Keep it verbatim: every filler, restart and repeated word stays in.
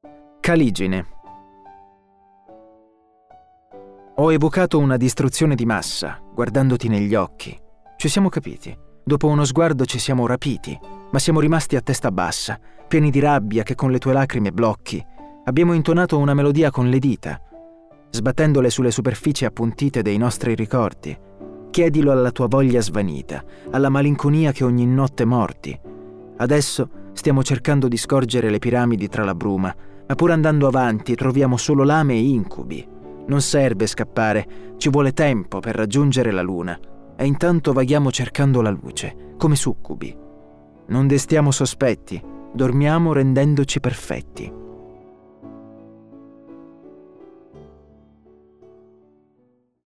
Caligine. Ho evocato una distruzione di massa, guardandoti negli occhi. Ci siamo capiti. Dopo uno sguardo ci siamo rapiti, ma siamo rimasti a testa bassa, pieni di rabbia che con le tue lacrime blocchi. Abbiamo intonato una melodia con le dita, sbattendole sulle superfici appuntite dei nostri ricordi. Chiedilo alla tua voglia svanita, alla malinconia che ogni notte morti. Adesso stiamo cercando di scorgere le piramidi tra la bruma, ma pur andando avanti troviamo solo lame e incubi. Non serve scappare, ci vuole tempo per raggiungere la luna, e intanto vaghiamo cercando la luce, come succubi. Non destiamo sospetti, dormiamo rendendoci perfetti.